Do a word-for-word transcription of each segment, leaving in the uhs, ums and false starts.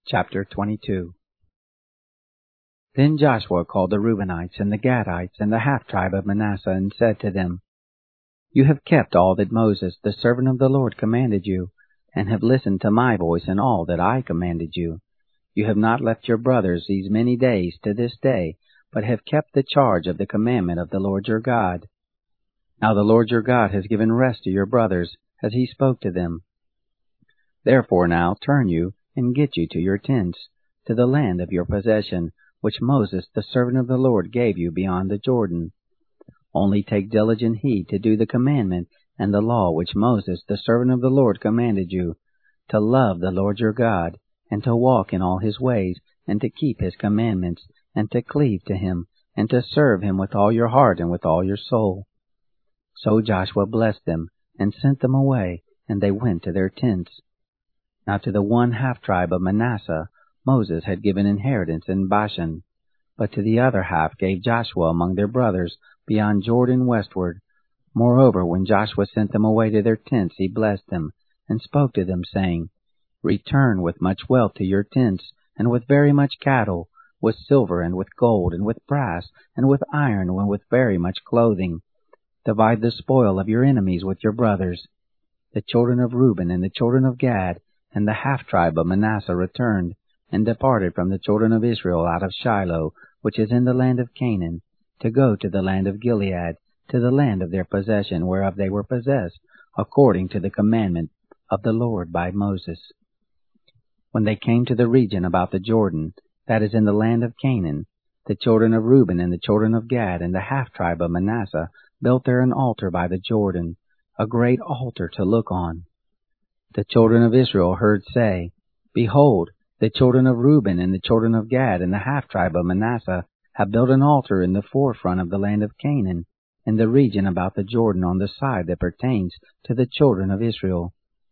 Chapter twenty-two. Then Joshua called the Reubenites and the Gadites and the half-tribe of Manasseh, and said to them, You have kept all that Moses, the servant of the Lord, commanded you, and have listened to my voice in all that I commanded you. You have not left your brothers these many days to this day, but have kept the charge of the commandment of the Lord your God. Now the Lord your God has given rest to your brothers, as he spoke to them. Therefore now turn you, and get you to your tents, to the land of your possession, which Moses the servant of the Lord gave you beyond the Jordan. Only take diligent heed to do the commandment and the law which Moses the servant of the Lord commanded you, to love the Lord your God, and to walk in all his ways, and to keep his commandments, and to cleave to him, and to serve him with all your heart and with all your soul. So Joshua blessed them, and sent them away, and they went to their tents. Now to the one half-tribe of Manasseh Moses had given inheritance in Bashan, but to the other half gave Joshua among their brothers beyond Jordan westward. Moreover, when Joshua sent them away to their tents, he blessed them, and spoke to them, saying, Return with much wealth to your tents, and with very much cattle, with silver, and with gold, and with brass, and with iron, and with very much clothing. Divide the spoil of your enemies with your brothers. The children of Reuben and the children of Gad and the half-tribe of Manasseh returned, and departed from the children of Israel out of Shiloh, which is in the land of Canaan, to go to the land of Gilead, to the land of their possession, whereof they were possessed, according to the commandment of the Lord by Moses. When they came to the region about the Jordan, that is in the land of Canaan, the children of Reuben and the children of Gad and the half-tribe of Manasseh built there an altar by the Jordan, a great altar to look on. The children of Israel heard say, Behold, the children of Reuben and the children of Gad and the half-tribe of Manasseh have built an altar in the forefront of the land of Canaan, in the region about the Jordan on the side that pertains to the children of Israel.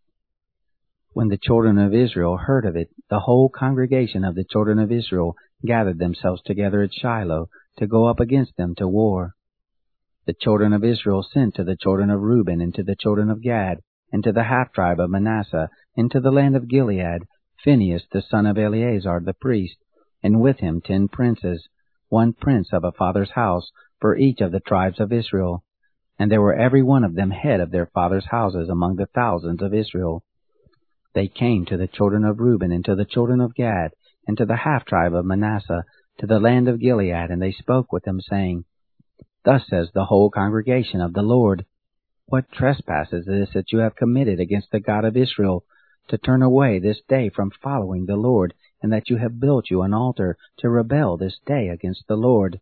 When the children of Israel heard of it, the whole congregation of the children of Israel gathered themselves together at Shiloh to go up against them to war. The children of Israel sent to the children of Reuben and to the children of Gad and to the half-tribe of Manasseh into the land of Gilead, Phinehas the son of Eleazar the priest, and with him ten princes, one prince of a father's house for each of the tribes of Israel. And there were every one of them head of their fathers' houses among the thousands of Israel. They came to the children of Reuben and to the children of Gad and to the half-tribe of Manasseh to the land of Gilead, and they spoke with them, saying, Thus says the whole congregation of the Lord, What trespass is this that you have committed against the God of Israel, to turn away this day from following the Lord, and that you have built you an altar to rebel this day against the Lord?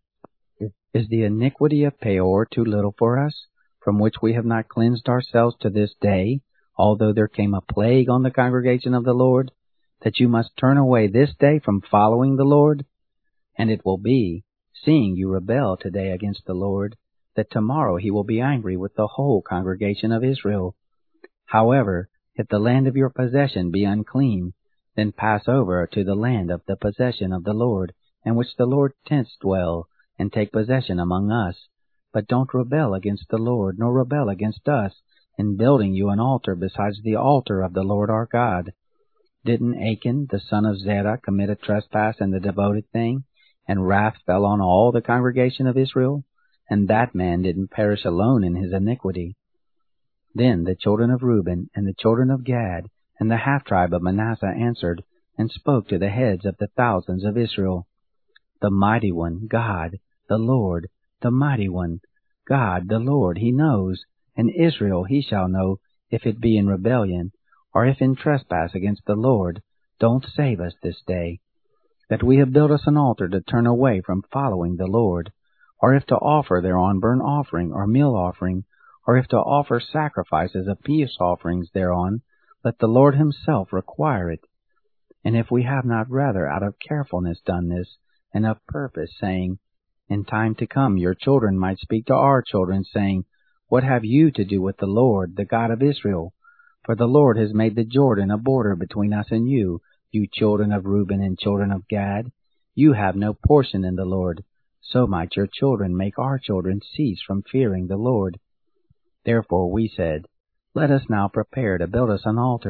Is the iniquity of Peor too little for us, from which we have not cleansed ourselves to this day, although there came a plague on the congregation of the Lord, that you must turn away this day from following the Lord? And it will be, seeing you rebel today against the Lord, that tomorrow he will be angry with the whole congregation of Israel. However, if the land of your possession be unclean, then pass over to the land of the possession of the Lord, in which the Lord's tents dwell, and take possession among us. But don't rebel against the Lord, nor rebel against us, in building you an altar besides the altar of the Lord our God. Didn't Achan the son of Zerah commit a trespass in the devoted thing, and wrath fell on all the congregation of Israel? And that man didn't perish alone in his iniquity. Then the children of Reuben and the children of Gad and the half-tribe of Manasseh answered, and spoke to the heads of the thousands of Israel, The mighty one, God, the Lord, the mighty one, God, the Lord, he knows, and Israel he shall know, if it be in rebellion, or if in trespass against the Lord. Don't save us this day, that we have built us an altar to turn away from following the Lord, or if to offer thereon burnt offering or meal offering, or if to offer sacrifices of peace offerings thereon, let the Lord himself require it. And if we have not rather out of carefulness done this, and of purpose, saying, In time to come your children might speak to our children, saying, What have you to do with the Lord, the God of Israel? For the Lord has made the Jordan a border between us and you, you children of Reuben and children of Gad. You have no portion in the Lord. So might your children make our children cease from fearing the Lord. Therefore we said, Let us now prepare to build us an altar,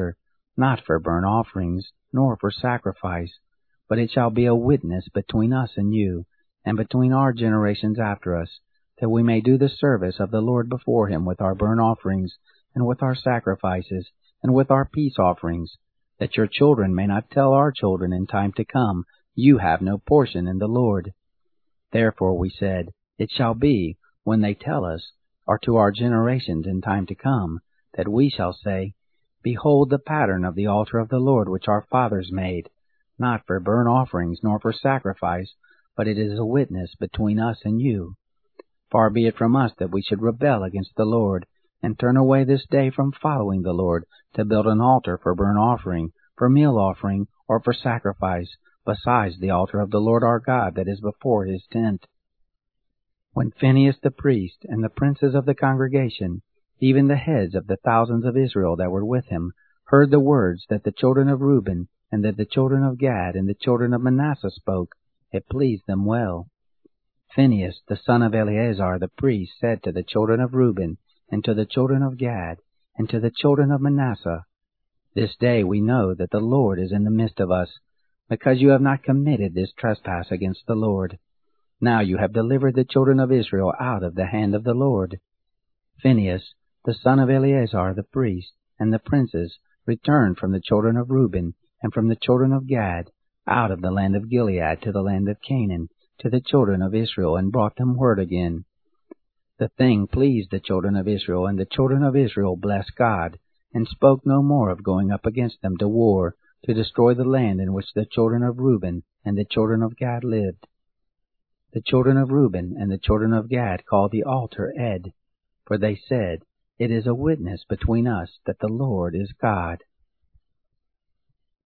not for burnt offerings, nor for sacrifice, but it shall be a witness between us and you, and between our generations after us, that we may do the service of the Lord before him with our burnt offerings, and with our sacrifices, and with our peace offerings, that your children may not tell our children in time to come, you have no portion in the Lord. Therefore we said, it shall be, when they tell us, or to our generations in time to come, that we shall say, Behold the pattern of the altar of the Lord which our fathers made, not for burnt offerings nor for sacrifice, but it is a witness between us and you. Far be it from us that we should rebel against the Lord, and turn away this day from following the Lord, to build an altar for burnt offering, for meal offering, or for sacrifice, besides the altar of the Lord our God that is before his tent. When Phinehas the priest, and the princes of the congregation, even the heads of the thousands of Israel that were with him, heard the words that the children of Reuben, and that the children of Gad, and the children of Manasseh spoke, it pleased them well. Phinehas the son of Eleazar the priest said to the children of Reuben, and to the children of Gad, and to the children of Manasseh, This day we know that the Lord is in the midst of us, because you have not committed this trespass against the Lord. Now you have delivered the children of Israel out of the hand of the Lord. Phinehas, the son of Eleazar the priest, and the princes returned from the children of Reuben, and from the children of Gad, out of the land of Gilead to the land of Canaan, to the children of Israel, and brought them word again. The thing pleased the children of Israel, and the children of Israel blessed God, and spoke no more of going up against them to war, to destroy the land in which the children of Reuben and the children of Gad lived. The children of Reuben and the children of Gad called the altar Ed, for they said, It is a witness between us that the Lord is God.